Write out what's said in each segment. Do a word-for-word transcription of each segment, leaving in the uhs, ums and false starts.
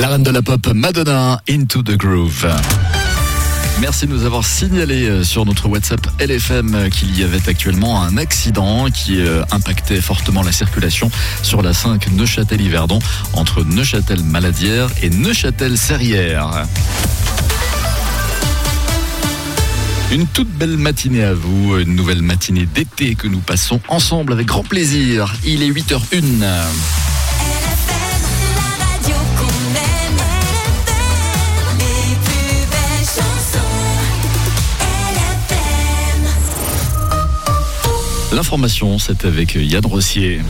reine de la pop, Madonna, Into the Groove. Merci de nous avoir signalé sur notre WhatsApp L F M qu'il y avait actuellement un accident qui impactait fortement la circulation sur la cinq Neuchâtel-Yverdon entre Neuchâtel-Maladière et Neuchâtel-Serrières. Une toute belle matinée à vous, une nouvelle matinée d'été que nous passons ensemble avec grand plaisir. Il est huit heures une. L'information, c'est avec Yann Rossier.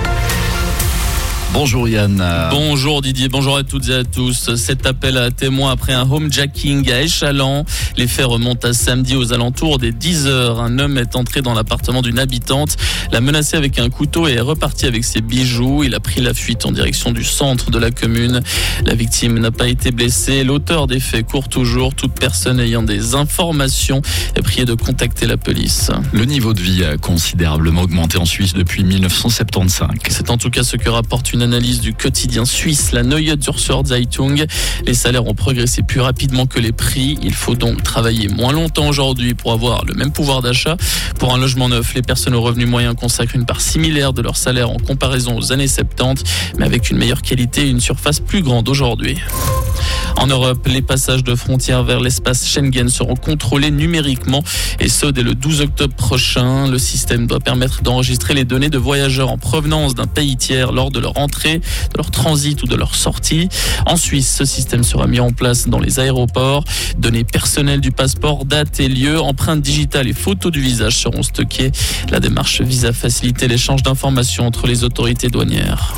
Bonjour Yann. Bonjour Didier, bonjour à toutes et à tous. Cet appel à témoins après un homejacking à Échallens. Les faits remontent à samedi aux alentours des dix heures. Un homme est entré dans l'appartement d'une habitante, l'a menacé avec un couteau et est reparti avec ses bijoux. Il a pris la fuite en direction du centre de la commune. La victime n'a pas été blessée. L'auteur des faits court toujours. Toute personne ayant des informations est priée de contacter la police. Le niveau de vie a considérablement augmenté en Suisse depuis dix-neuf cent soixante-quinze. C'est en tout cas ce que rapporte une analyse du quotidien suisse, la Neue Zürcher Zeitung. Les salaires ont progressé plus rapidement que les prix. Il faut donc travailler moins longtemps aujourd'hui pour avoir le même pouvoir d'achat. Pour un logement neuf, les personnes aux revenus moyens consacrent une part similaire de leur salaire en comparaison aux années soixante-dix, mais avec une meilleure qualité et une surface plus grande aujourd'hui. En Europe, les passages de frontières vers l'espace Schengen seront contrôlés numériquement et ce dès le douze octobre prochain. Le système doit permettre d'enregistrer les données de voyageurs en provenance d'un pays tiers lors de leur entrée, de leur transit ou de leur sortie. En Suisse, ce système sera mis en place dans les aéroports. Données personnelles du passeport, date et lieu, empreintes digitales et photos du visage seront stockées. La démarche vise à faciliter l'échange d'informations entre les autorités douanières.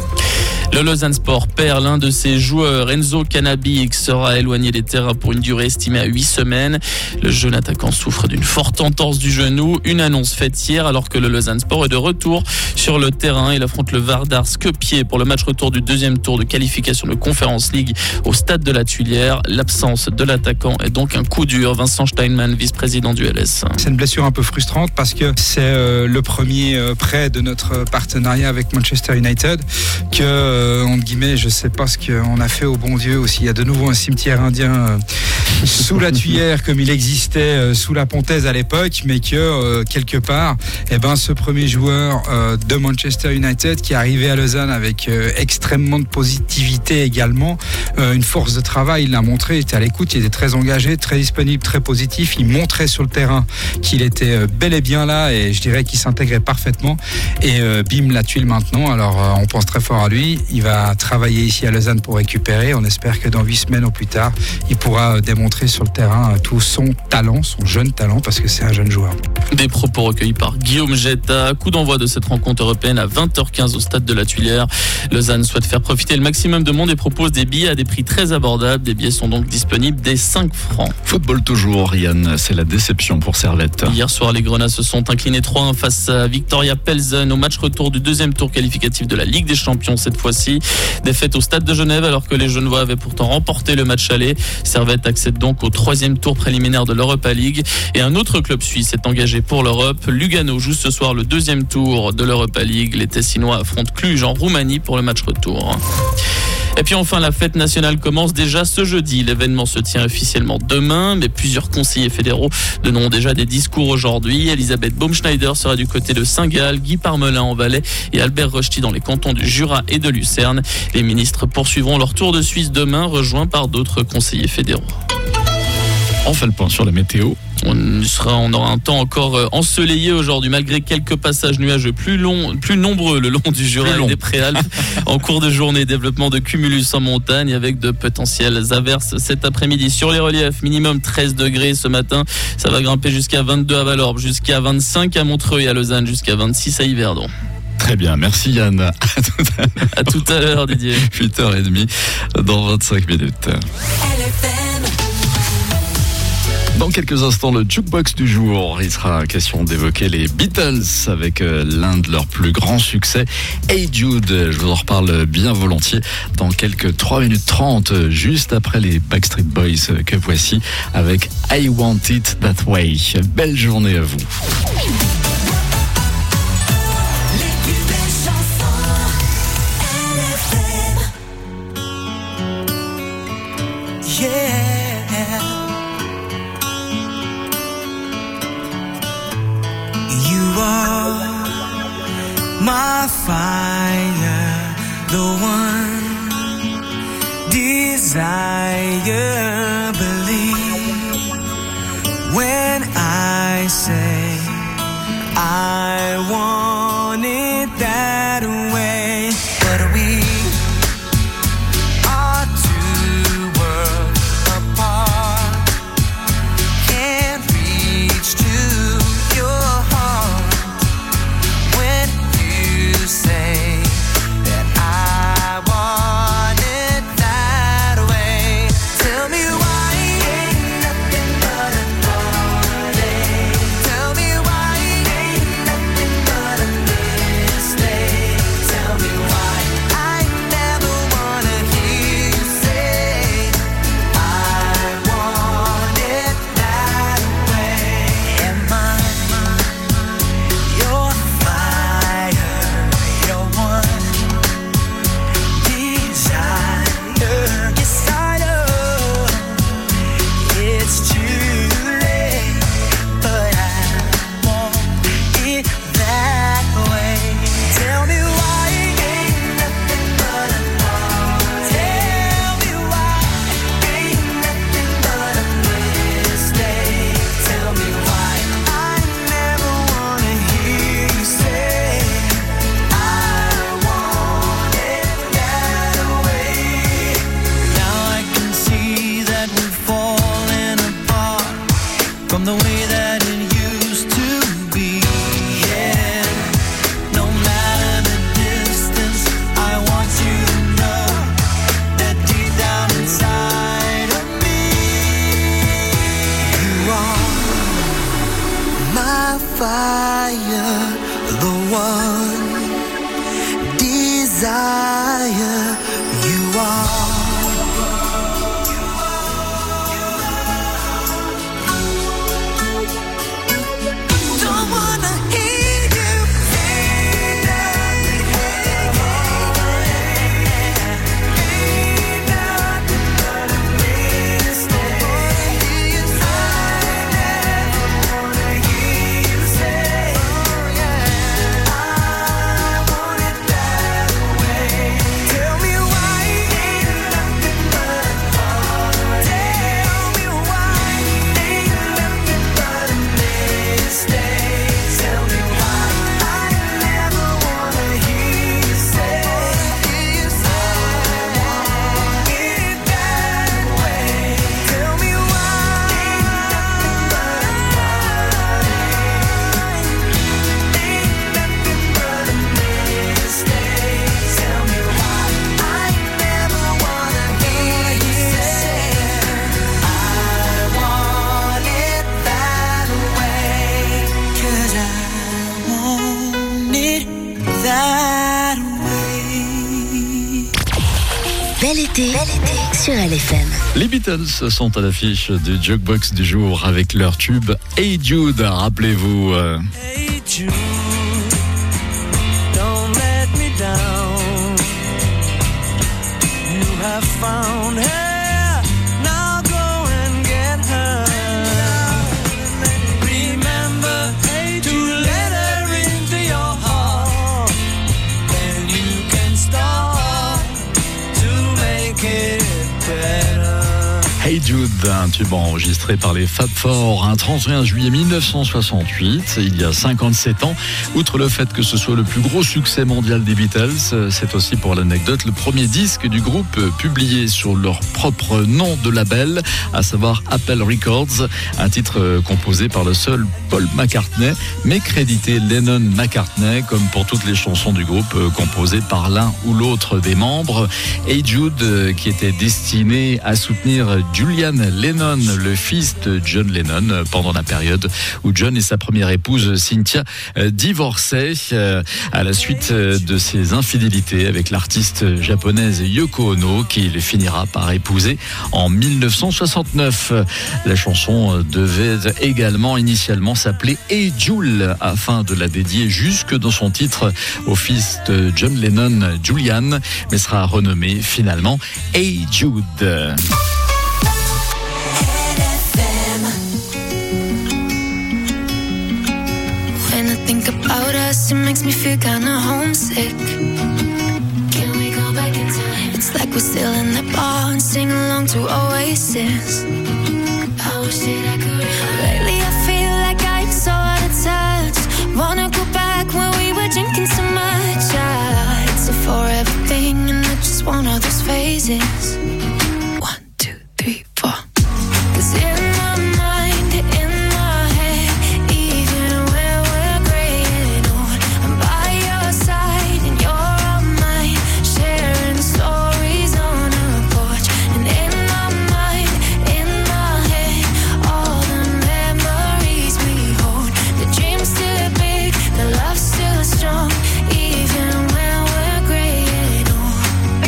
Le Lausanne-Sport perd l'un de ses joueurs. Enzo Cannabix sera éloigné des terrains pour une durée estimée à huit semaines. Le jeune attaquant souffre d'une forte entorse du genou. Une annonce faite hier alors que le Lausanne-Sport est de retour sur le terrain. Il affronte le Vardar Skopje pour le match retour du deuxième tour de qualification de Conference League au stade de la Tuilière. L'absence de l'attaquant est donc un coup dur. Vincent Steinmann, vice-président du L S. C'est une blessure un peu frustrante parce que c'est euh, le premier euh, prêt de notre partenariat avec Manchester United que euh, Euh, entre guillemets, je sais pas ce qu'on a fait au bon Dieu aussi. Il y a de nouveau un cimetière indien euh, sous la Tuilière comme il existait euh, sous la Pontaise à l'époque, mais que euh, quelque part, eh ben, ce premier joueur euh, de Manchester United qui est arrivé à Lausanne avec euh, extrêmement de positivité également, euh, une force de travail, il l'a montré, il était à l'écoute, il était très engagé, très disponible, très positif, il montrait sur le terrain qu'il était euh, bel et bien là et je dirais qu'il s'intégrait parfaitement et euh, bim, la tuile maintenant. Alors euh, on pense très fort à lui. Il va travailler ici à Lausanne pour récupérer. On espère que dans huit semaines ou plus tard, il pourra démontrer sur le terrain tout son talent, son jeune talent, parce que c'est un jeune joueur. Des propos recueillis par Guillaume Jetta. Coup d'envoi de cette rencontre européenne à vingt heures quinze au stade de la Tuilière. Lausanne souhaite faire profiter le maximum de monde et propose des billets à des prix très abordables. Des billets sont donc disponibles dès cinq francs. Football toujours, Yann, c'est la déception pour Servette. Hier soir, les Grenats se sont inclinés trois un face à Victoria Pelzen au match retour du deuxième tour qualificatif de la Ligue des Champions cette fois-ci. Défaite au stade de Genève alors que les Genevois avaient pourtant remporté le match aller. Servette accède donc au troisième tour préliminaire de l'Europa League et un autre club suisse est engagé pour l'Europe. Lugano joue ce soir le deuxième tour de l'Europa League. Les Tessinois affrontent Cluj en Roumanie pour le match retour. Et puis enfin, la fête nationale commence déjà ce jeudi. L'événement se tient officiellement demain, mais plusieurs conseillers fédéraux donneront déjà des discours aujourd'hui. Elisabeth Baumschneider sera du côté de Saint-Gall, Guy Parmelin en Valais et Albert Rochety dans les cantons du Jura et de Lucerne. Les ministres poursuivront leur tour de Suisse demain, rejoints par d'autres conseillers fédéraux. On fait le point sur la météo. On, sera, on aura un temps encore ensoleillé aujourd'hui, malgré quelques passages nuageux plus longs, plus nombreux le long du Jura et des Préalpes. En cours de journée, développement de cumulus en montagne avec de potentielles averses cet après-midi. Sur les reliefs, minimum treize degrés ce matin. Ça va grimper jusqu'à vingt-deux à Vallorbe, jusqu'à vingt-cinq à Montreux et à Lausanne, jusqu'à vingt-six à Yverdon. Très bien, merci Yann. À tout à l'heure, à tout à l'heure Didier. huit heures trente dans vingt-cinq minutes. Dans quelques instants, le jukebox du jour. Il sera question d'évoquer les Beatles avec l'un de leurs plus grands succès, Hey Jude. Je vous en reparle bien volontiers dans quelques trois minutes trente, juste après les Backstreet Boys que voici avec I Want It That Way. Belle journée à vous. my fire, the one desire, believe when I say I want it that way. But we are two worlds apart, can't reach to your heart when you say that I want it that way. Tell me why ain't nothing but a heartache. Tell me why ain't nothing but a mistake. Tell me why I never wanna hear you say I want it that way. Am I your fire, your one desire? Yes, I know it's too late, but I want it that way. Tell me why ain't nothing but a heart. Tell me why ain't nothing but a mistake. Tell me why I never wanna hear you say I want it that way. Now I can see that we're falling apart from the way that it used to be. Yeah, no matter the distance, I want you to know that deep down inside of me, you are my fire, the one desire. You are. Don't wanna hear you say that. Ain't nothing but a mistake. I never wanna hear you say I want it that way. Tell me why ain't nothing but a heart. Tell me why ain't nothing but a mistake. Tell me why I never wanna hear you say you say I want it that way. Tell me why ain't nothing but a heart. Ain't nothing but a mistake. Tell me why I never wanna hear you say I want it that way. 'Cause I want it that way. Bel été, sur L F M. Les Beatles sont à l'affiche du Jukebox du jour avec leur tube Hey Jude. Rappelez-vous. euh, Hey Jude, don't let me down. You have found her, now go and get her. Remember to let her into your heart, then you can start to make it better. Hey Jude, un tube enregistré par les Fab Four un trente et un juillet mille neuf cent soixante-huit, il y a cinquante-sept ans. Outre le fait que ce soit le plus gros succès mondial des Beatles, c'est aussi pour l'anecdote le premier disque du groupe publié sur leur propre nom de label, à savoir Apple Records, un titre composé par le seul Paul McCartney, mais crédité Lennon-McCartney, comme pour toutes les chansons du groupe composées par l'un ou l'autre des membres. Hey Jude, qui était destiné à soutenir Julian Lennon, le fils de John Lennon, pendant la période où John et sa première épouse Cynthia divorçaient à la suite de ses infidélités avec l'artiste japonaise Yoko Ono, qu'il finira par épouser en mille neuf cent soixante-neuf. La chanson devait également initialement s'appeler Hey Jules, afin de la dédier jusque dans son titre au fils de John Lennon, Julian, mais sera renommée finalement Hey Jude. When I think about us, it makes me feel kinda homesick. Can we go back in time? It's like we're still in the bar and sing along to Oasis. I wish that I could. Lately I feel like I'm so out of touch. Wanna go back when we were drinking so much. Ah, it's a forever thing and it's just one of those phases. One, two, three, four. 'Cause in my mind, in my head, even when we're gray and old, I'm by your side and you're on mine, sharing stories on a porch. And in my mind, in my head, all the memories we hold. The dream's still big, the love's still strong, even when we're gray and old.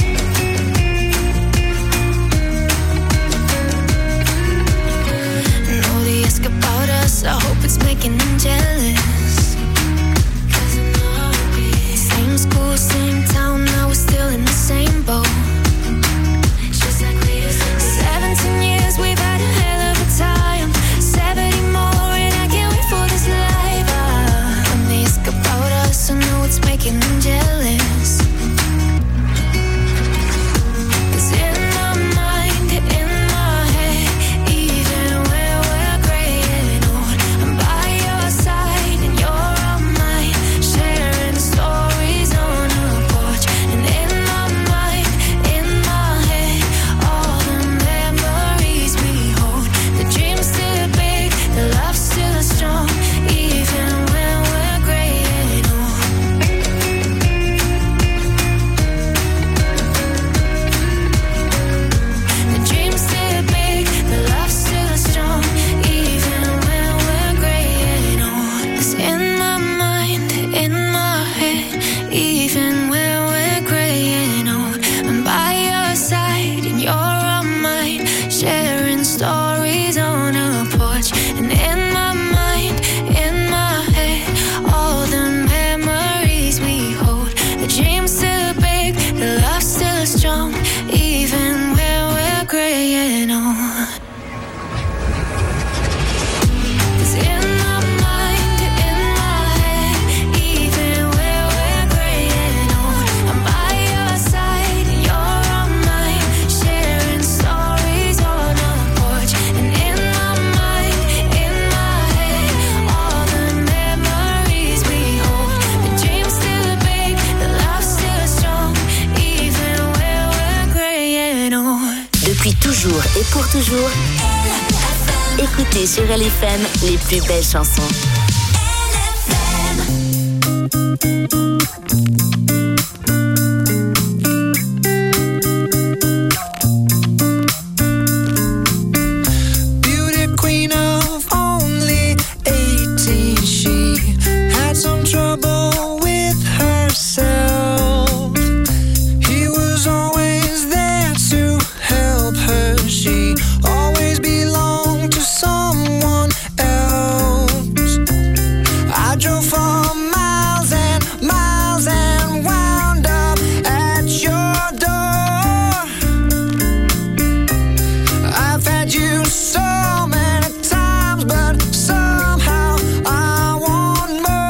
And all the ask about us, I hope it's making them jealous. 'Cause I know I'll be same school, same town, now we're still in the same boat. Just like we used to be. Seventeen years, we've had a hell of a time. Seventy more, and I can't wait for this life. Ah, when they ask about us, I know it's making them jealous. 'Cause in my mind, in my head, even when we're gray and old, I'm by your side and you're on mine, sharing stories on a porch. And in my mind, in my head, all the memories we hold. The dream's still big, the love's still strong, even when we're gray and old. The dream's still big, the love's still strong, even when we're gray and old. 'Cause in my mind, in my head, even when we're gray and old, I'm by your side and you're on mine, sharing stories on a porch. And in my mind, in my head, all the memories we hold. The dream's still big, the love's still strong, even when we're gray and old. 'Cause in my mind, in my head, even when we're gray and old, I'm by your side and you're on mine, sharing stories on a porch. And in my mind, in my head, all the memories we hold. The dream's still big, the love's still strong, even when we're gray and old. Depuis toujours et pour toujours, écoutez sur L F M les plus belles chansons. Beauty queen of only eighteen, she had some trouble with herself. He was always there to help her. She always belonged to someone else. I drove for miles and miles and wound up at your door. I've had you so many times, but somehow I want more.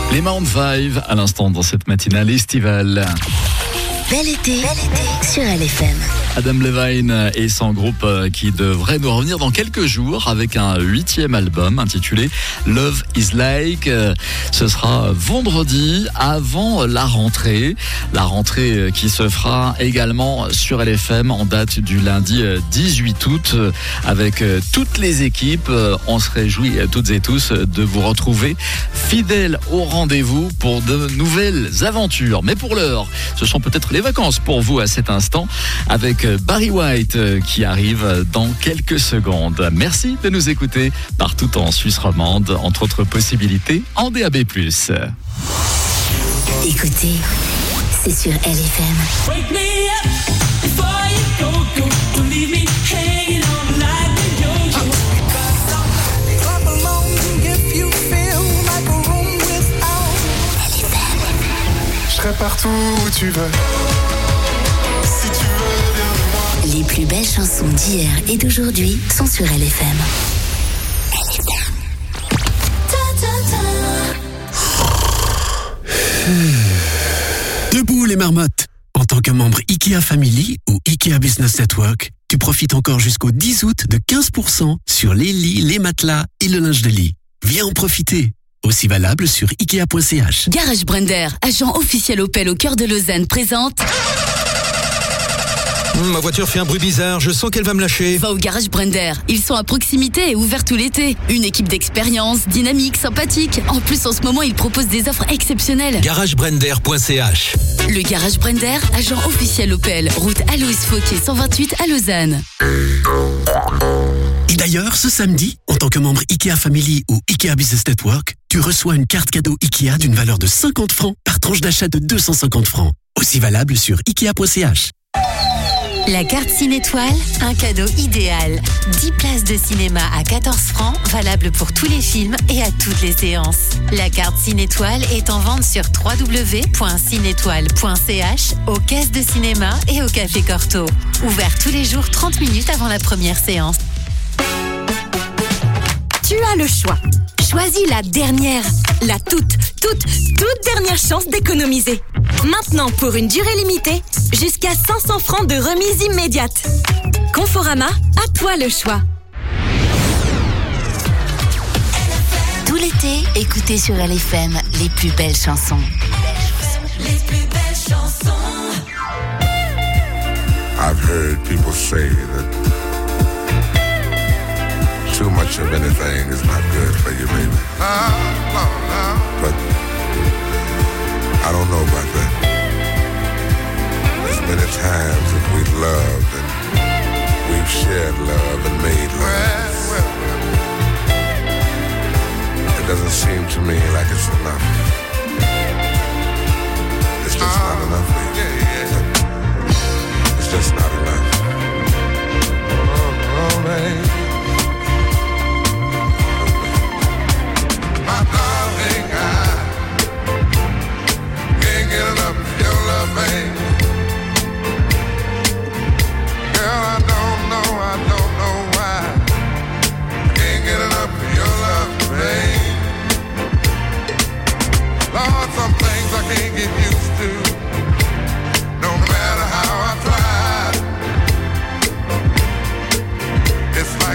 Les Maroon five à l'instant dans cette matinale estivale. Bel été, bel été sur L F M. Adam Levine et son groupe qui devrait nous revenir dans quelques jours avec un huitième album intitulé Love is Like. Ce sera vendredi avant la rentrée. La rentrée qui se fera également sur L F M en date du lundi dix-huit août avec toutes les équipes. On se réjouit toutes et tous de vous retrouver fidèles au rendez-vous pour de nouvelles aventures. Mais pour l'heure, ce sont peut-être les vacances pour vous à cet instant avec Barry White qui arrive dans quelques secondes. Merci de nous écouter partout en Suisse romande, entre autres possibilités en D A B plus. Écoutez, c'est sur L F M. Wake me up before you go, go. Don't leave me hanging on like a yo-yo. Clap along if you feel like a room without. L F M. Je serai partout où tu veux. Si tu veux bien de moi. Les plus belles chansons d'hier et d'aujourd'hui sont sur L F M. L F M. Debout les marmottes! En tant que membre IKEA Family ou IKEA Business Network, tu profites encore jusqu'au dix août de quinze pour cent sur les lits, les matelas et le linge de lit. Viens en profiter! Aussi valable sur ikea point c h. Garage Brender, agent officiel Opel au cœur de Lausanne, présente... Ma voiture fait un bruit bizarre, je sens qu'elle va me lâcher. Va au Garage Brender. Ils sont à proximité et ouverts tout l'été. Une équipe d'expérience, dynamique, sympathique. En plus, en ce moment, ils proposent des offres exceptionnelles. garage brender point c h. Le Garage Brender, agent officiel Opel, route Alois Fauquier cent vingt-huit à Lausanne. Et d'ailleurs, ce samedi, en tant que membre IKEA Family ou IKEA Business Network, tu reçois une carte cadeau IKEA d'une valeur de cinquante francs par tranche d'achat de deux cent cinquante francs. Aussi valable sur ikea point c h. La carte Cinétoile, un cadeau idéal. dix places de cinéma à quatorze francs, valable pour tous les films et à toutes les séances. La carte Cinétoile est en vente sur w w w point cinétoile point c h, aux caisses de cinéma et au Café Corto. Ouvert tous les jours trente minutes avant la première séance. Tu as le choix. Choisis la dernière, la toute, toute, toute dernière chance d'économiser. Maintenant, pour une durée limitée, jusqu'à cinq cents francs de remise immédiate. Conforama, à toi le choix. Tout l'été, écoutez sur L F M les plus belles chansons. Les plus belles chansons. I've heard people say that too much of anything is not good for you, baby. No, no, no. But I don't know about that. There's many times that we've loved and we've shared love and made love. Well, well, well. It doesn't seem to me like it's enough. It's just uh, not enough, baby. Yeah, yeah. It's just not enough. Oh, oh, baby. My darling, I can't get enough of your love, baby. Girl, I don't know, I don't know why I can't get enough of your love, baby. Lord, some things I can't get used to, no matter how I try. It's like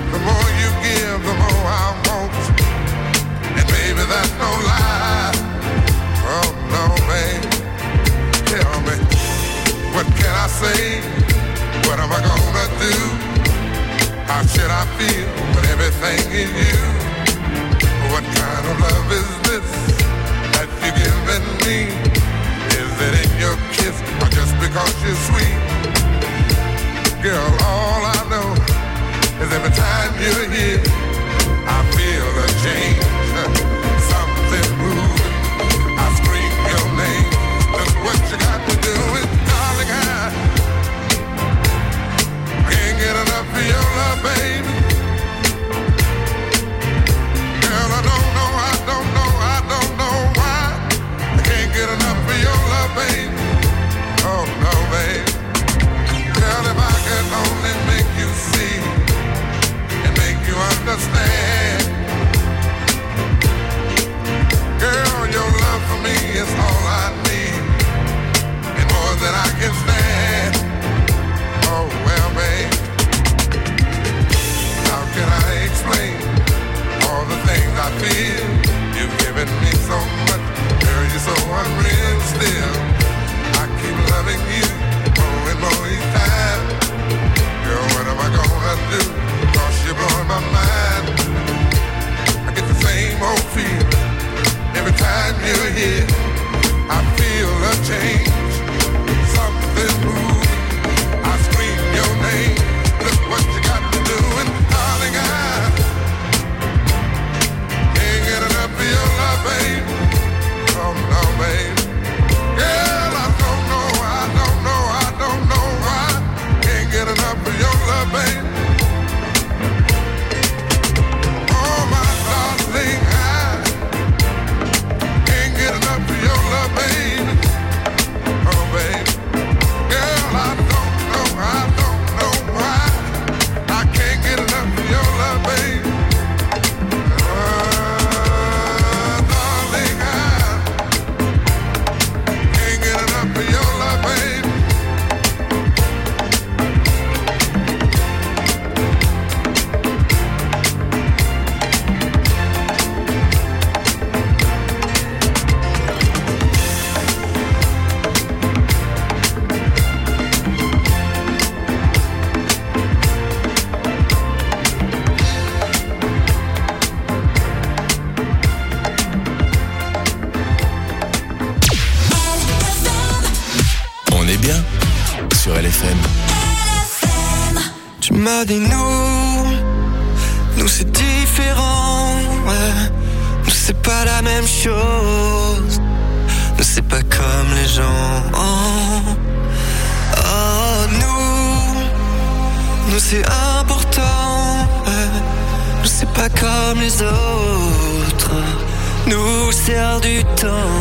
m'as dit nous, nous c'est différent, ouais. Nous c'est pas la même chose, nous c'est pas comme les gens. Oh, oh nous, nous c'est important, ouais. Nous c'est pas comme les autres, nous c'est hors du temps.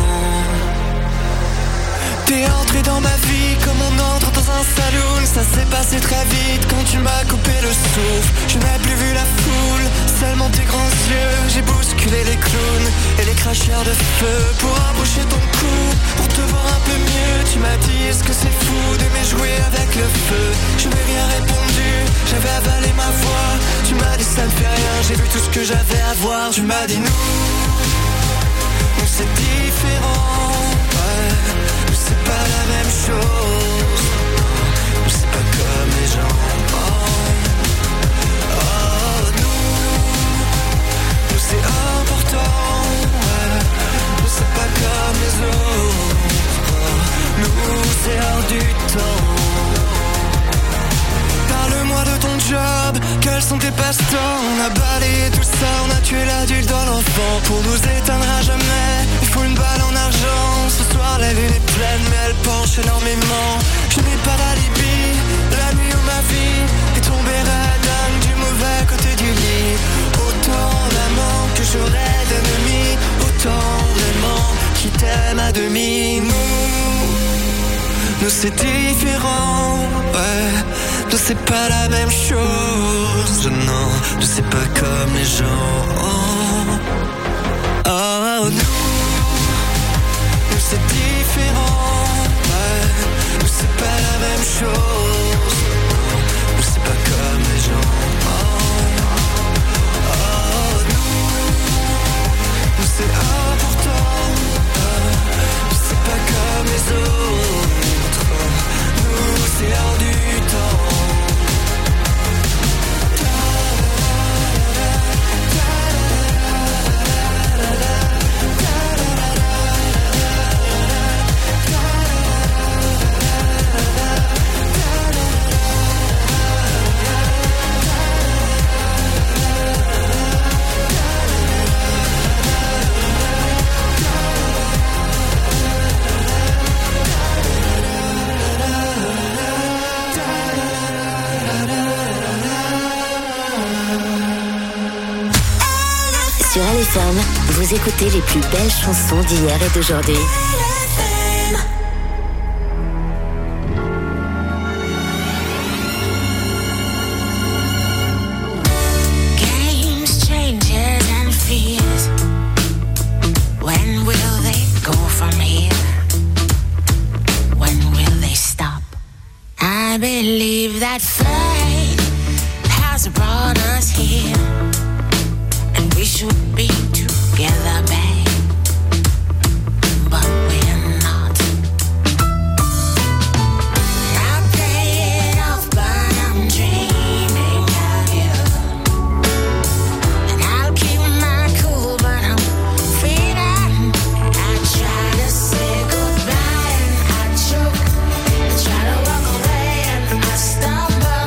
T'es entré dans ma vie comme on entre dans un saloon. Ça s'est passé très vite quand tu m'as coupé le souffle. Je n'ai plus vu la foule, seulement tes grands yeux. J'ai bousculé les clowns et les cracheurs de feu pour embaucher ton cou, pour te voir un peu mieux. Tu m'as dit est-ce que c'est fou d'aimer jouer avec le feu. Je n'ai rien répondu, j'avais avalé ma voix. Tu m'as dit ça ne fait rien, j'ai vu tout ce que j'avais à voir. Tu m'as dit nous, nous c'est différent, ouais. C'est pas la même chose, c'est pas comme les gens. Oh, oh nous, nous c'est important, ouais. Nous c'est pas comme les autres, nous c'est hors du temps. Parle-moi de ton job, quels sont tes passe-temps? On a balayé tout ça, on a tué l'adulte dans l'enfant. Pour nous éteindre à jamais, il faut une balle en argent. Ce soir la lune est pleine mais elle penche énormément. Je n'ai pas d'alibi, la nuit où ma vie est tombée dingue du mauvais côté du lit. Autant d'amants que j'aurais d'ennemis, autant d'aimants qui t'aiment à demi. Nous, nous c'est différent, ouais. Nous c'est pas la même chose, non, nous c'est pas comme les gens. Oh, oh nous, nous c'est différent, ouais. Nous c'est pas la même chose, nous c'est pas comme les gens. Oh, oh nous, nous c'est important, ouais. Nous c'est pas comme les autres, nous c'est hors du temps. Sur L F M, vous écoutez les plus belles chansons d'hier et d'aujourd'hui. Games, changes and fears. When will they go from here? When will they stop? I believe that fate has brought us here. We should be together, babe, but we're not. I play it off, but I'm dreaming of you. And I'll keep my cool, but I'm freezing. I try to say goodbye and I choke. I try to walk away and I stumble.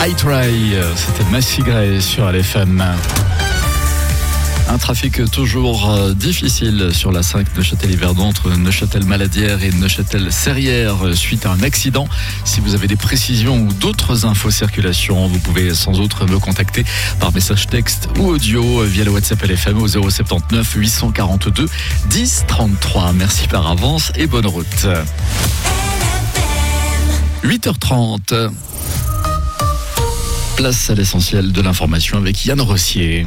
I Try, c'était Massy Gray sur L F M. Un trafic toujours euh, difficile sur la cinq Neuchâtel-Yverdon entre Neuchâtel-Maladière et Neuchâtel-Serrières suite à un accident. Si vous avez des précisions ou d'autres infos circulation, vous pouvez sans autre me contacter par message texte ou audio via le WhatsApp L F M au zéro soixante-dix-neuf huit cent quarante-deux dix trente-trois. Merci par avance et bonne route. huit heures trente. Place à l'essentiel de l'information avec Yann Rossier.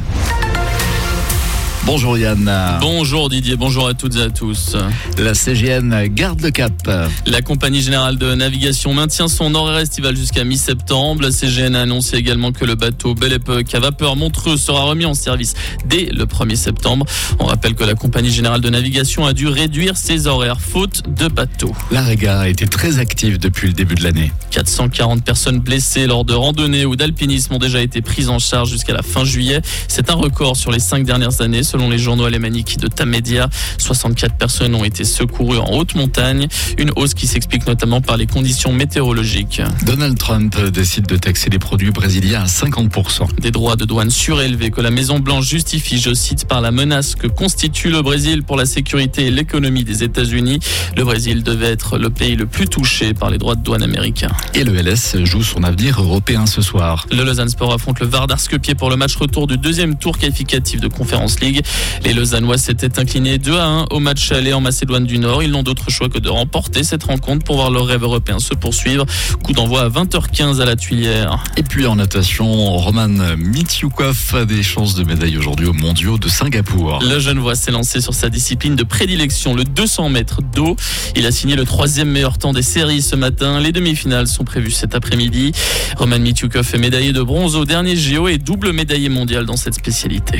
Bonjour Yann. Bonjour Didier, bonjour à toutes et à tous. La C G N garde le cap. La compagnie générale de navigation maintient son horaire estival jusqu'à mi-septembre. La C G N a annoncé également que le bateau Belle Époque à vapeur Montreux sera remis en service dès le premier septembre. On rappelle que la compagnie générale de navigation a dû réduire ses horaires faute de bateaux. La Réga a été très active depuis le début de l'année. quatre cent quarante personnes blessées lors de randonnées ou d'alpinisme ont déjà été prises en charge jusqu'à la fin juillet. C'est un record sur les cinq dernières années. Selon les journaux alémaniques de Tamedia, soixante-quatre personnes ont été secourues en haute montagne. Une hausse qui s'explique notamment par les conditions météorologiques. Donald Trump décide de taxer les produits brésiliens à cinquante pour cent. Des droits de douane surélevés que la Maison-Blanche justifie, je cite, par la menace que constitue le Brésil pour la sécurité et l'économie des États-Unis. Le Brésil devait être le pays le plus touché par les droits de douane américains. Et le L S joue son avenir européen ce soir. Le Lausanne Sport affronte le Vardar Skopje pour le match retour du deuxième tour qualificatif de Conference League. Les Lausannois s'étaient inclinés deux à un au match aller en Macédoine du Nord. Ils n'ont d'autre choix que de remporter cette rencontre pour voir leur rêve européen se poursuivre. Coup d'envoi à vingt heures quinze à la Tuilière. Et puis en natation, Roman Mityukov a des chances de médaille aujourd'hui aux mondiaux de Singapour. Le Genevois s'est lancé sur sa discipline de prédilection, le deux cents mètres d'eau. Il a signé le troisième meilleur temps des séries ce matin. Les demi-finales sont prévues cet après-midi. Roman Mityukov est médaillé de bronze au dernier J O et double médaillé mondial dans cette spécialité.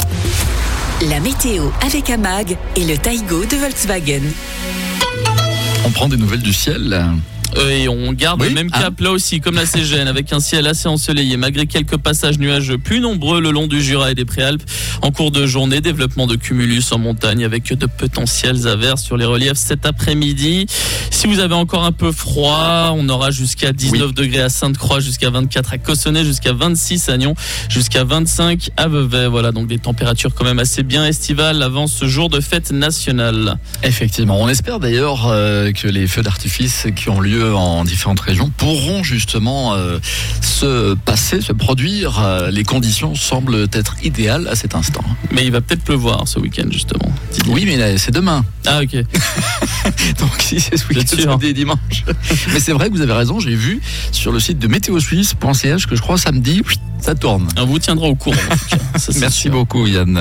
La météo avec Amag et le Taigo de Volkswagen. On prend des nouvelles du ciel. Et on garde oui, le même cap ah. là aussi, comme la C G N, avec un ciel assez ensoleillé, malgré quelques passages nuageux plus nombreux le long du Jura et des Préalpes. En cours de journée, développement de cumulus en montagne avec de potentielles averses sur les reliefs cet après-midi. Si vous avez encore un peu froid, on aura jusqu'à dix-neuf oui. degrés à Sainte-Croix, jusqu'à vingt-quatre à Cossonay, jusqu'à vingt-six à Nyon, jusqu'à vingt-cinq à Vevey. Voilà, donc des températures quand même assez bien estivales avant ce jour de fête nationale. Effectivement, on espère d'ailleurs euh, que les feux d'artifice qui ont lieu en différentes régions pourront justement euh, se passer, se produire. Euh, les conditions semblent être idéales à cet instant. Mais il va peut-être pleuvoir ce week-end justement. Oui, mais là, c'est demain. Ah ok. Donc si c'est ce week-end, samedi et dimanche. Mais c'est vrai que vous avez raison, j'ai vu sur le site de météosuisse point c h que je crois samedi, ça tourne. On vous tiendra au courant. En tout cas. Ça, Merci sûr. beaucoup Yann.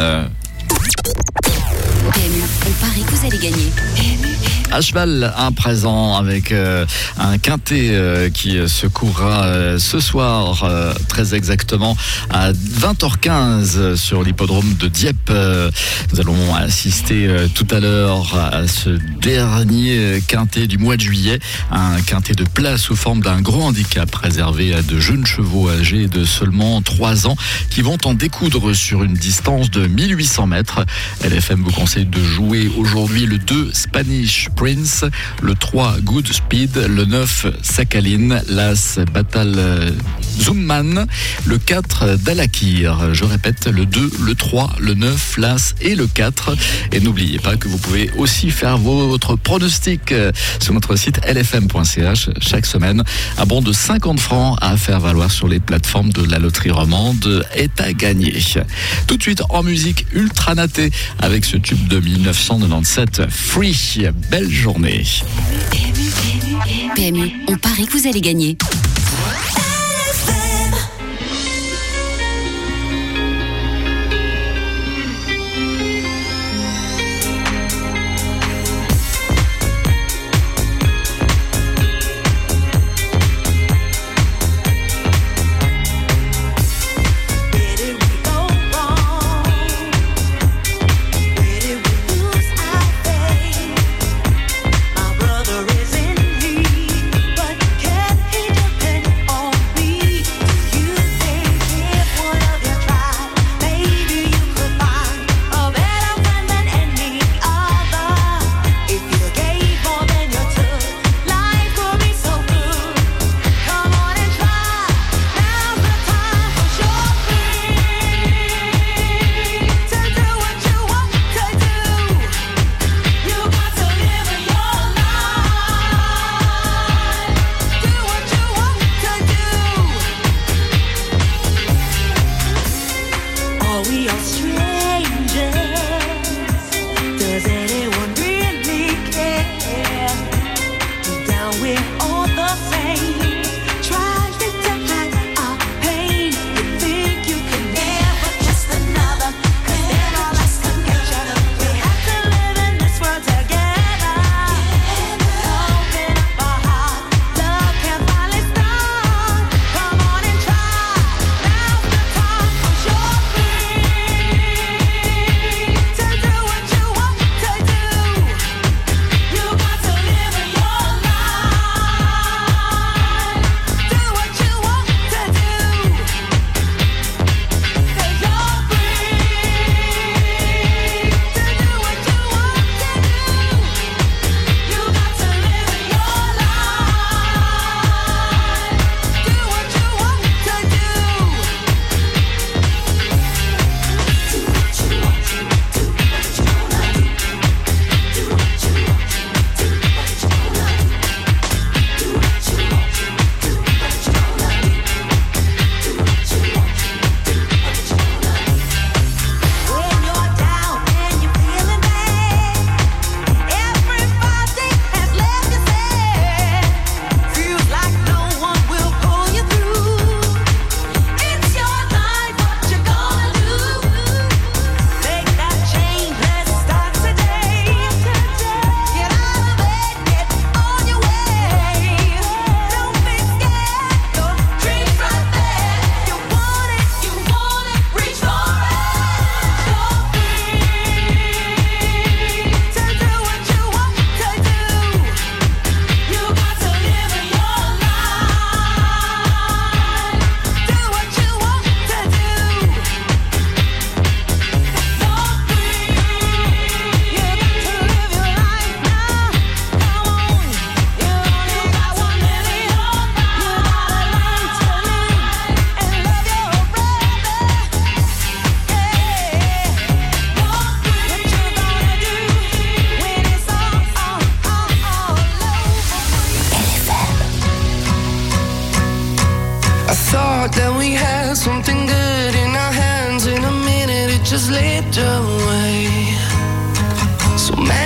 P M U, on parie que vous allez gagner. À cheval, un présent avec euh, un quintet euh, qui se courra euh, ce soir, euh, très exactement à vingt heures quinze sur l'hippodrome de Dieppe. Euh, nous allons assister euh, tout à l'heure à ce dernier quintet du mois de juillet, un quintet de place sous forme d'un gros handicap réservé à de jeunes chevaux âgés de seulement trois ans qui vont en découdre sur une distance de mille huit cents mètres. L F M vous conseille de jouer aujourd'hui le deux Spanish Prince, le trois Good Speed, le neuf Sakhaline, l'as Batal Zoomman, le quatre Dalakir. Je répète, le deux, le trois, le neuf, l'as et le quatre. Et n'oubliez pas que vous pouvez aussi faire votre pronostic sur notre site l f m point c h chaque semaine. Un bon de cinquante francs à faire valoir sur les plateformes de la loterie romande est à gagner. Tout de suite en musique ultra natée avec ce tube de mille neuf cent quatre-vingt-dix-sept, Free. Belle journée. P M U, on parie que vous allez gagner. My brother is in need, but can he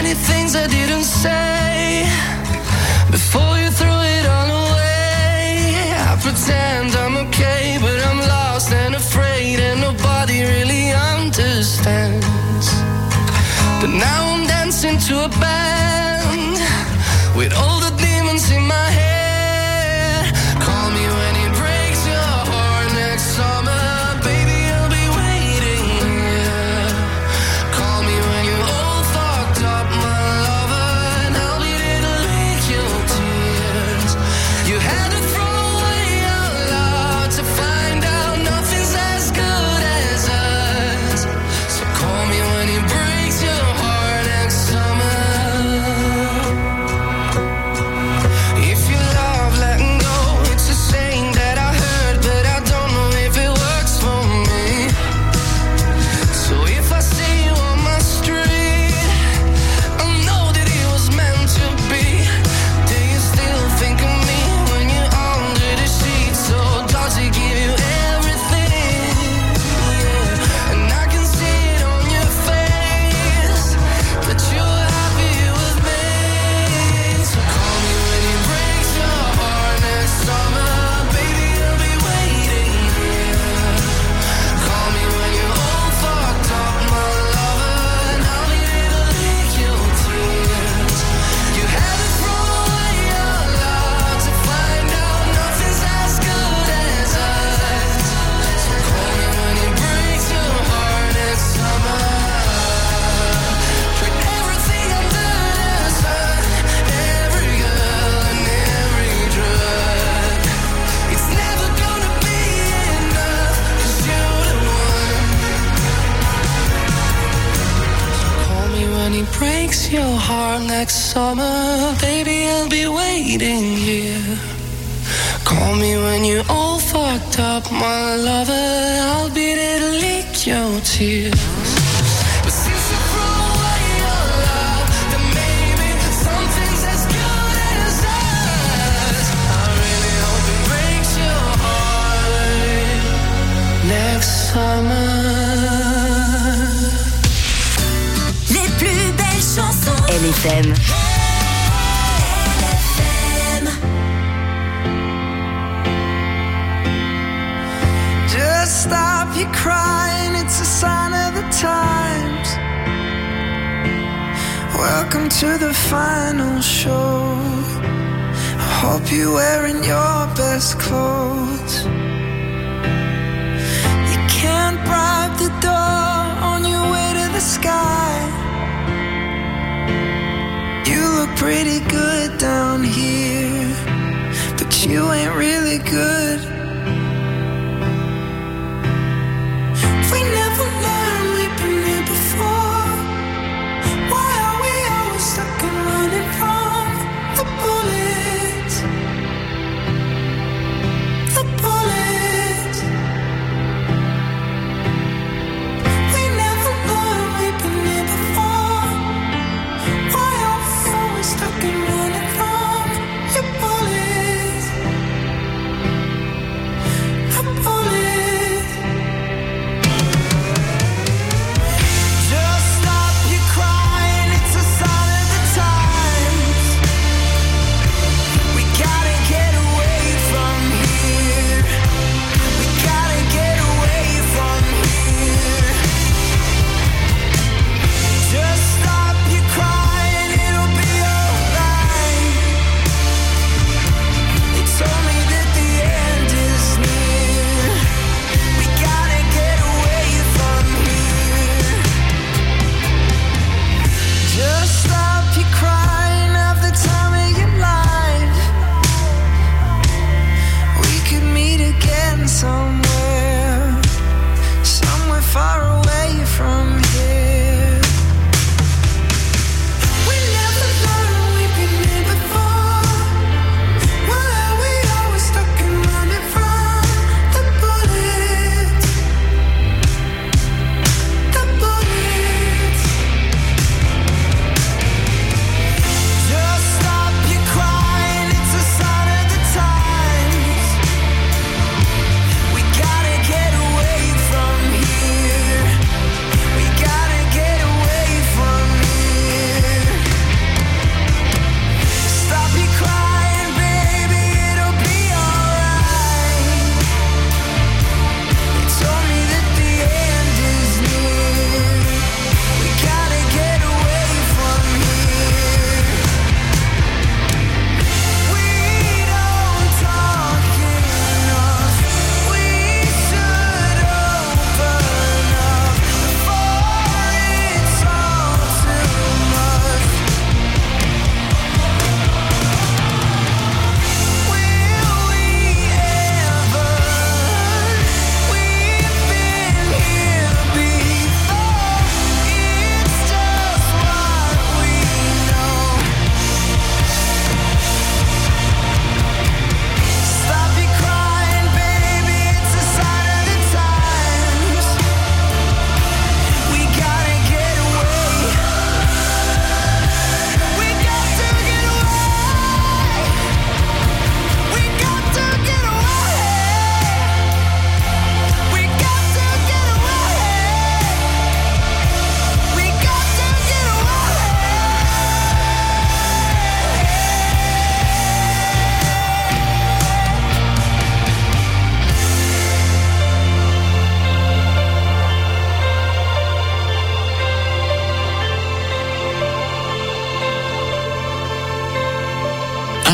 many things I didn't say before you threw it all away. I pretend I'm okay, but I'm lost and afraid, and nobody really understands. But now I'm dancing to a band with all the demons in my head. Call me when it breaks your heart next summer. Baby, I'll be waiting here. Call me when you're all fucked up, my lover, and I'll be there to lick your tears. You had to throw away your love to find out nothing's as good as us. So call me when it breaks your heart next summer. If you love letting go, it's a saying that I heard, but I don't know if it works for me. So if I see you on my street, I know that it was meant to be. Do you still think of me when you're under the sheets? So does it give you everything? Yeah. And I can see it on your face that you're happy with me. So call me when it breaks your heart next summer. Baby, I'll be waiting here. Call me when you're all fucked up, my lover, and I'll be there to lick your tears. You had to throw away your love to find out nothing's as good as us. So call me when it breaks your heart next summer. Tried everything under the sun, every girl and every drug. It's never gonna be enough, 'cause you're the one. Call me when he breaks your heart next summer. Baby, I'll be waiting here. Call me when you're all fucked up, my lover. I'll be there to lick your tears. But since you threw away your love, then maybe something's as good as us. I really hope it breaks your heart next summer. Les plus belles chansons. L F M. Just stop your crying, it's a sign of the times. Welcome to the final show. I hope you're wearing your best clothes. You can't bribe the door on your way to the sky. You look pretty good down here, but you ain't really good. We never learned, we've been here before. Why are we always stuck and running from the bullets? The bullets. We never learned, we've been here before. Why are we always stuck and running from your bullets?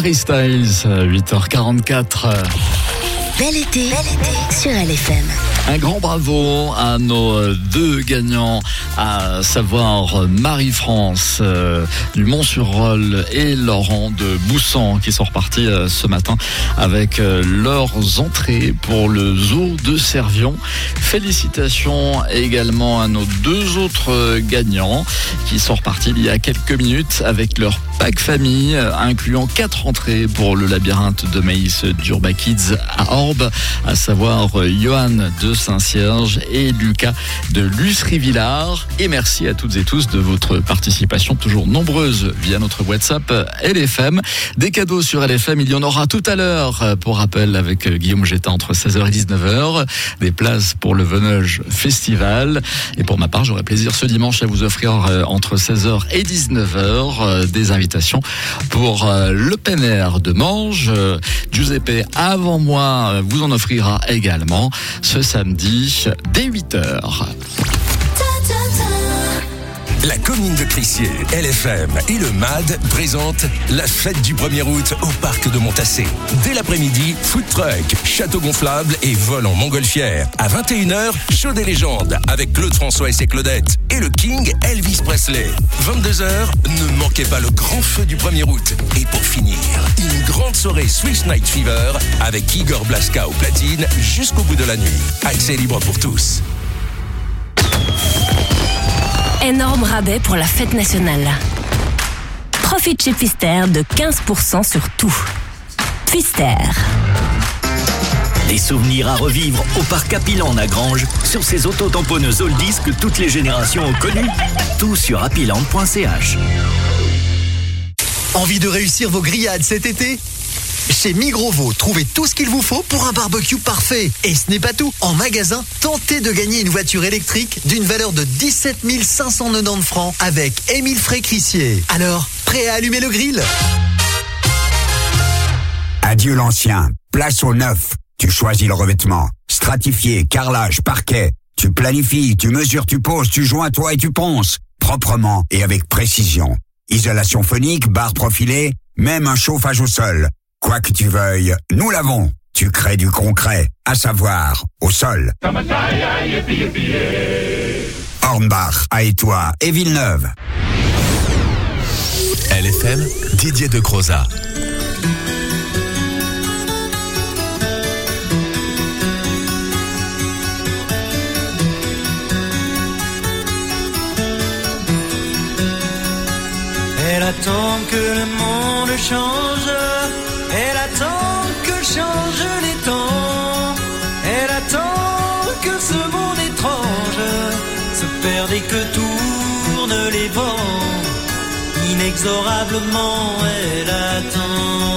Harry Styles, huit heures quarante-quatre. Bel été, bel été sur L F M. Un grand bravo à nos deux gagnants, à savoir Marie-France euh, du Mont-sur-Rôle et Laurent de Boussan, qui sont repartis euh, ce matin avec euh, leurs entrées pour le zoo de Servion. Félicitations également à nos deux autres euh, gagnants qui sont repartis il y a quelques minutes avec leur pack famille, euh, incluant quatre entrées pour le labyrinthe de maïs d'Urba Kids à Orbe, à savoir euh, Johan de Saint-Cierge et Lucas de Lussery-Villard. Et merci à toutes et tous de votre participation toujours nombreuse via notre WhatsApp L F M. Des cadeaux sur L F M, il y en aura tout à l'heure, pour rappel, avec Guillaume Gétin entre seize heures et dix-neuf heures. Des places pour le Venoge Festival. Et pour ma part, j'aurai plaisir ce dimanche à vous offrir entre seize heures et dix-neuf heures des invitations pour le plein air de Manges. Giuseppe, avant moi, vous en offrira également ce samedi dès huit heures. La commune de Crissier, L F M et le M A D présentent la fête du premier août au parc de Montassé. Dès l'après-midi, food truck, château gonflable et vol en montgolfière. À vingt et une heures, show des légendes avec Claude François et ses Claudettes et le King Elvis Presley. vingt-deux heures, ne manquez pas le grand feu du premier août. Et pour finir, une grande soirée Swiss Night Fever avec Igor Blaska au platine jusqu'au bout de la nuit. Accès libre pour tous. Énorme rabais pour la fête nationale. Profite chez Pfister de quinze pour cent sur tout. Pfister. Des souvenirs à revivre au parc Happyland à Granges sur ces autotamponneuses oldies que toutes les générations ont connues. Tout sur happyland point c h. Envie de réussir vos grillades cet été ? Chez Migrovo, trouvez tout ce qu'il vous faut pour un barbecue parfait. Et ce n'est pas tout. En magasin, tentez de gagner une voiture électrique d'une valeur de dix-sept mille cinq cent quatre-vingt-dix francs avec Émile Frey-Crissier. Alors, prêt à allumer le grill ? Adieu l'ancien, place au neuf. Tu choisis le revêtement. Stratifié, carrelage, parquet. Tu planifies, tu mesures, tu poses, tu joins toi et tu ponces. Proprement et avec précision. Isolation phonique, barre profilée, même un chauffage au sol. Quoi que tu veuilles, nous l'avons. Tu crées du concret, à savoir, au sol. Hornbach, Haétois et Villeneuve. L F M, Didier de Croza. Elle attend que le monde change. Elle attend que changent les temps. Elle attend que ce monde étrange se perde et que tournent les vents. Inexorablement, elle attend.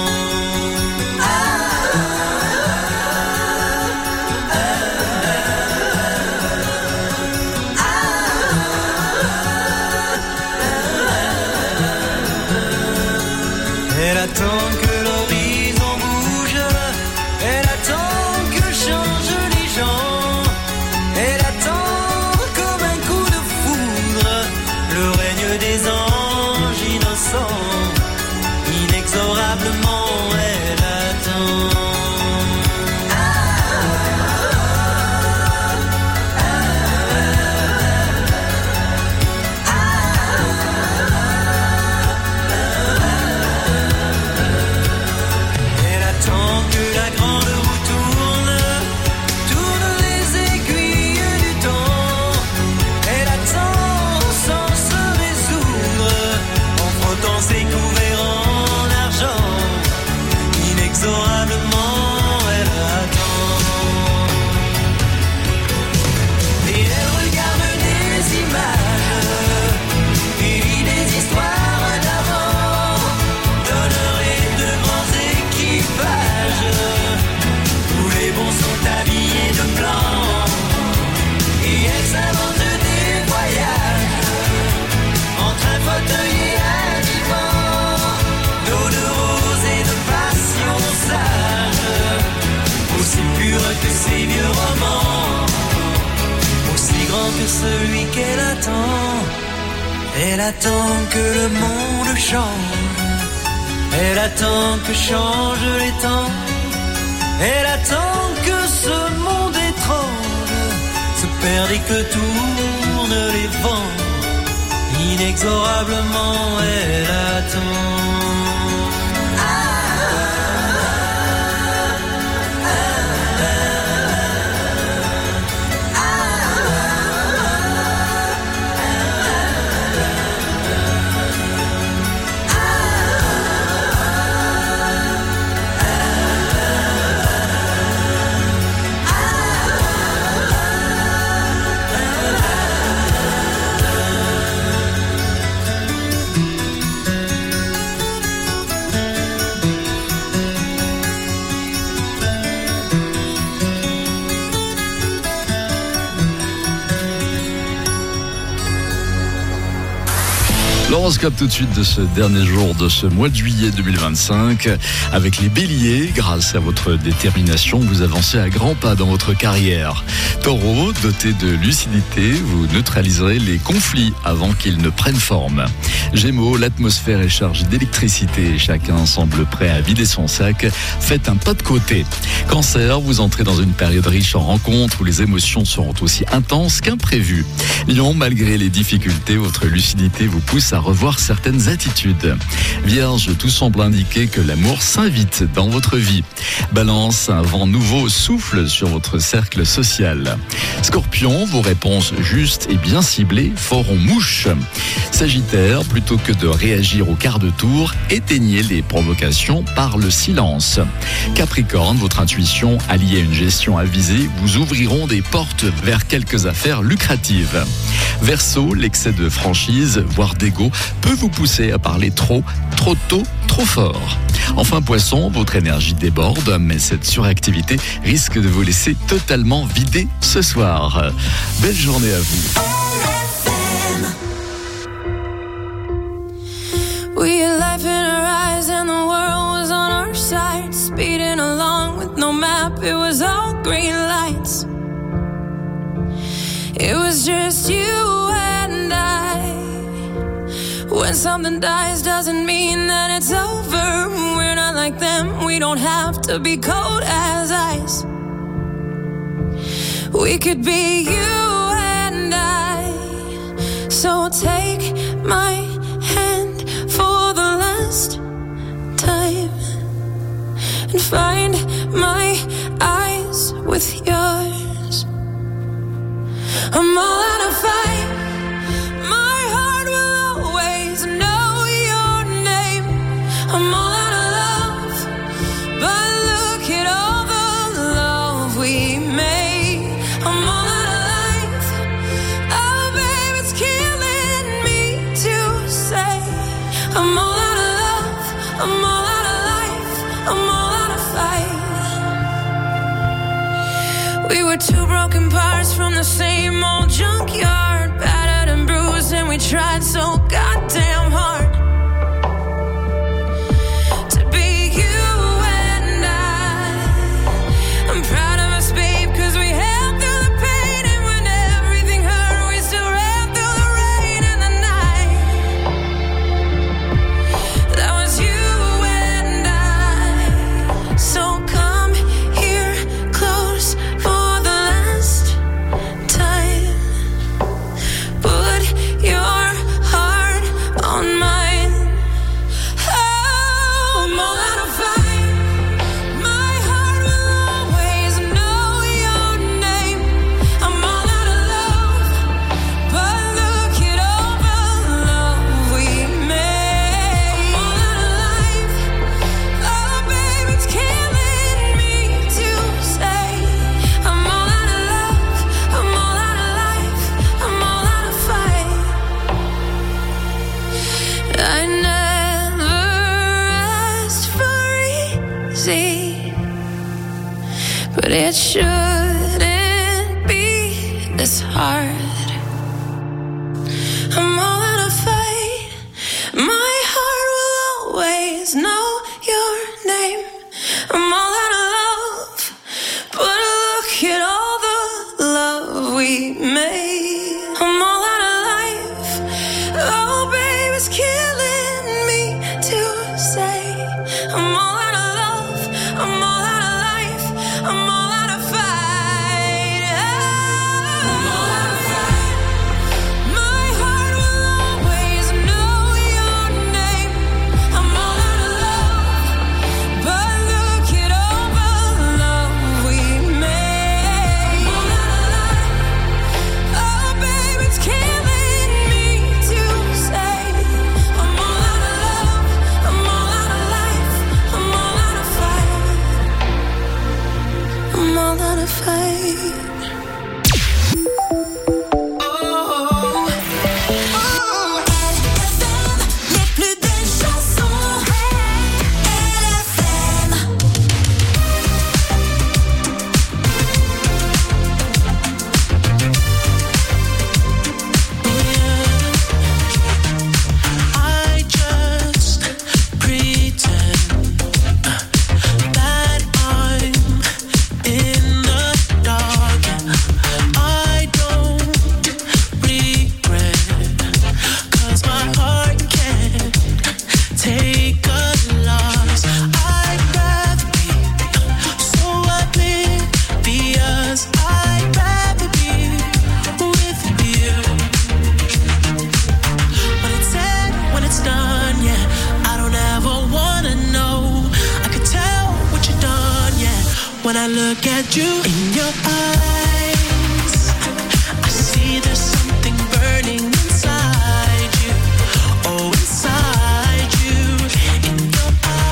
Elle attend que l'horizon bouge. Elle attend que changent les gens. Elle attend comme un coup de foudre le règne des anges innocents. Inexorablement elle attend. Que ces vieux romans, aussi grand que celui qu'elle attend. Elle attend que le monde change. Elle attend que changent les temps. Elle attend que ce monde étrange se perde et que tournent les vents. Inexorablement, elle attend. L'horoscope tout de suite de ce dernier jour de ce mois de juillet deux mille vingt-cinq. Avec les béliers, grâce à votre détermination, vous avancez à grands pas dans votre carrière. Taureau, doté de lucidité, vous neutraliserez les conflits avant qu'ils ne prennent forme. Gémeaux, l'atmosphère est chargée d'électricité et chacun semble prêt à vider son sac. Faites un pas de côté. Cancer, vous entrez dans une période riche en rencontres où les émotions seront aussi intenses qu'imprévues. Lion, malgré les difficultés, votre lucidité vous pousse à revoir certaines attitudes. Vierge, tout semble indiquer que l'amour s'invite dans votre vie. Balance, un vent nouveau souffle sur votre cercle social. Scorpion, vos réponses justes et bien ciblées feront mouche. Sagittaire, plutôt que de réagir au quart de tour, éteignez les provocations par le silence. Capricorne, votre intuition alliée à une gestion avisée vous ouvriront des portes vers quelques affaires lucratives. Verseau, l'excès de franchise, voire d'ego, peut vous pousser à parler trop, trop tôt, trop fort. Enfin Poisson, votre énergie déborde, mais cette suractivité risque de vous laisser totalement vidé ce soir. Belle journée à vous. We had life in our eyes and the world was on our side. Speeding along with no map, it was all green lights. It was just you and I. When something dies doesn't mean that it's over. We're not like them, we don't have to be cold as ice. We could be you and I. So take my hand for the last time and find my eyes with yours. I'm all out of fight. My heart will always know your name. I'm all out of love, but look at all the love we made. I'm all out of life. Oh, babe, it's killing me to say. I'm all out of love. I'm all out of life. I'm all out of fight. We were two broken parts from the same old junkyard, battered and bruised, and we tried so goddamn hard to be you and I. I'm proud of us, babe, cause we held through the pain, and when everything hurt, we still ran through the rain and the night. That was you and I. So come here close for the last time. Put your heart on mine. Oh, I'm all out of fight. My heart will always know your name. I'm all out of love, but look at all the love we made. I'm all out of life. Oh, babe, it's killing me to say. I'm all out of love. I'm all out of life. I'm all out of fight. I never asked for easy, but it shouldn't be this hard. I'm all out of fight. My heart will always know your name. I'm all out of love, but look at all the love we made. I'm all out of life. Oh, babe, it's killing me to say. when I look at you. In your eyes, I see there's something burning inside you. Oh, inside you. In your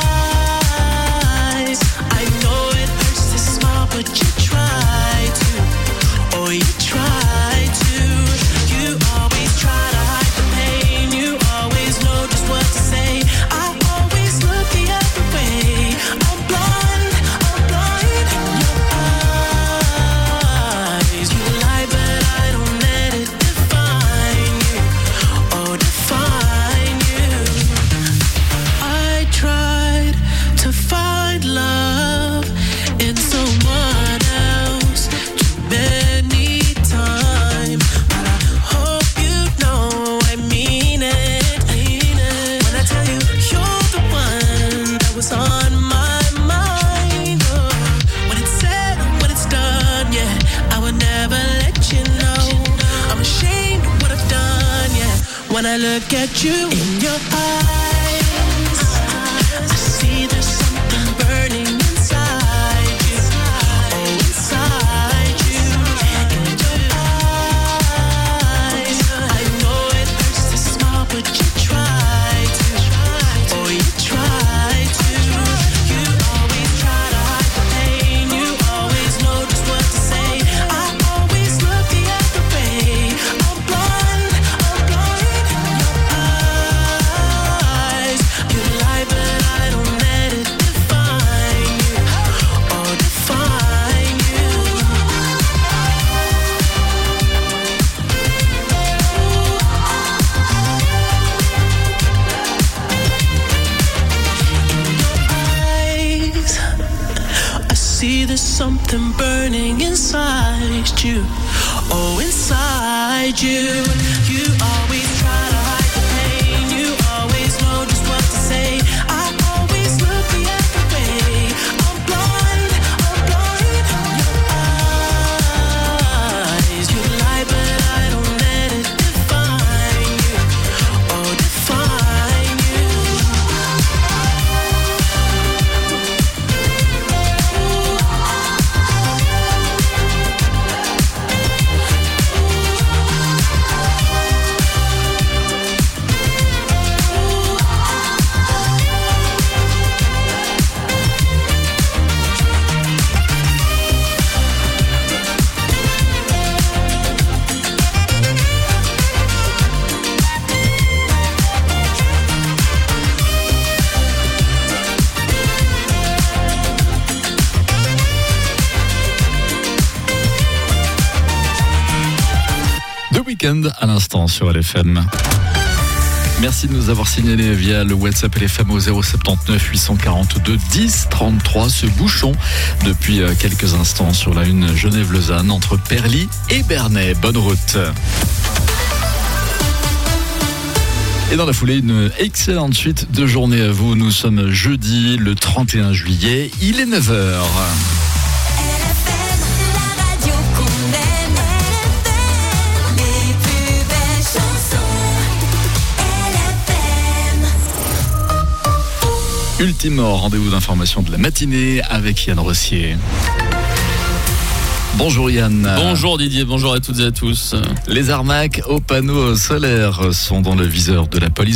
eyes, I know it hurts to smile, but you try to. Oh, you try to. You always try to hide the pain. You always know just what to say. I always look the other way. I'm blind, I'm blind in your eyes. You lie, but I don't let it define you. Oh, define you. I tried to find love in someone else too many times, but I hope you know I mean it. Mean it. When I tell you you're the one that was on my mind. Oh, when it's said, when it's done, yeah, I would never let you know. I'm ashamed of what I've done, yeah. When I look at you in your eyes, I see there's something burning inside you. Oh, inside you. In your eyes, I know it hurts to smile, but you try to. Oh, you try to. You always try to hide the pain. You always know just what to say. I always look the other way. I'm blind, I'm blind in your eyes. You lie, but I don't let it define you. Oh, define you. Eyes, I see there's something burning inside you. Oh, inside you. You always try to hide the pain. You always know just what to say. I always look the other way. I'm blind, I'm blind in your eyes. You lie, but I don't let it define you. Oh, define you. The Weeknd à l'instant sur L F M. Merci de nous avoir signalé via le WhatsApp L F M au zéro soixante-neuf huit cent quarante-deux dix trente-trois ce bouchon depuis quelques instants sur la une Genève-Lausanne entre Perly et Bernay. Bonne route. Et dans la foulée, une excellente suite de journée à vous. Nous sommes jeudi le trente et un juillet, il est neuf heures. Ultime rendez-vous d'information de la matinée avec Yann Rossier. Bonjour Yann. Bonjour Didier, bonjour à toutes et à tous. Les arnaques aux panneaux solaires sont dans le viseur de la police.